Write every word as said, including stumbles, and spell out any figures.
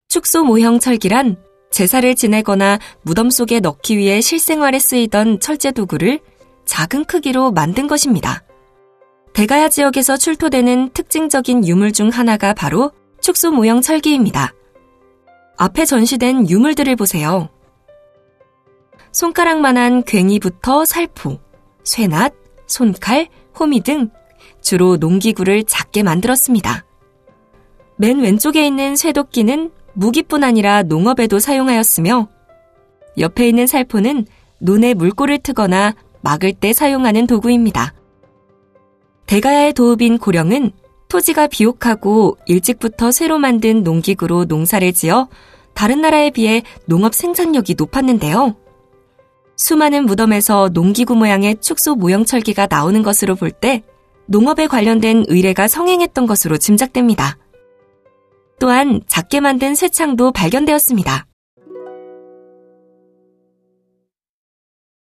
축소 모형 철기란 제사를 지내거나 무덤 속에 넣기 위해 실생활에 쓰이던 철제 도구를 작은 크기로 만든 것입니다. 대가야 지역에서 출토되는 특징적인 유물 중 하나가 바로 축소 모형 철기입니다. 앞에 전시된 유물들을 보세요. 손가락만한 괭이부터 살포, 쇠낫, 손칼, 호미 등 주로 농기구를 작게 만들었습니다. 맨 왼쪽에 있는 쇠도끼는 무기뿐 아니라 농업에도 사용하였으며 옆에 있는 살포는 논에 물꼬를 트거나 막을 때 사용하는 도구입니다. 대가야의 도읍인 고령은 토지가 비옥하고 일찍부터 새로 만든 농기구로 농사를 지어 다른 나라에 비해 농업 생산력이 높았는데요. 수많은 무덤에서 농기구 모양의 축소 모형 철기가 나오는 것으로 볼 때 농업에 관련된 의뢰가 성행했던 것으로 짐작됩니다. 또한 작게 만든 쇠창도 발견되었습니다.